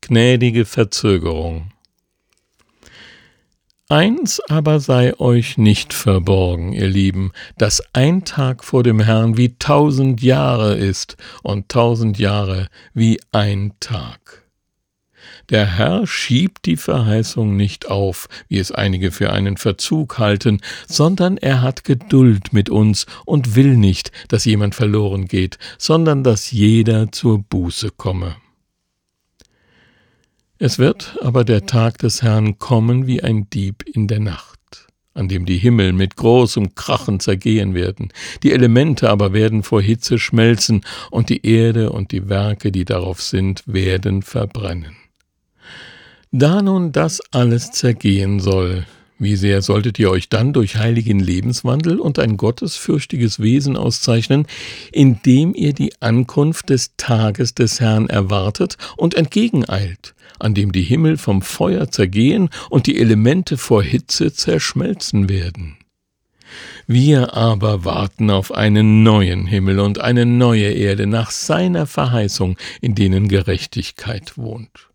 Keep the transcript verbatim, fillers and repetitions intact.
gnädige Verzögerung. Eins aber sei euch nicht verborgen, ihr Lieben, dass ein Tag vor dem Herrn wie tausend Jahre ist und tausend Jahre wie ein Tag. Der Herr schiebt die Verheißung nicht auf, wie es einige für einen Verzug halten, sondern er hat Geduld mit uns und will nicht, dass jemand verloren geht, sondern dass jeder zur Buße komme. Es wird aber der Tag des Herrn kommen wie ein Dieb in der Nacht, an dem die Himmel mit großem Krachen zergehen werden, die Elemente aber werden vor Hitze schmelzen, und die Erde und die Werke, die darauf sind, werden verbrennen. Da nun das alles zergehen soll, wie sehr solltet ihr euch dann durch heiligen Lebenswandel und ein gottesfürchtiges Wesen auszeichnen, indem ihr die Ankunft des Tages des Herrn erwartet und entgegeneilt, an dem die Himmel vom Feuer zergehen und die Elemente vor Hitze zerschmelzen werden. Wir aber warten auf einen neuen Himmel und eine neue Erde nach seiner Verheißung, in denen Gerechtigkeit wohnt.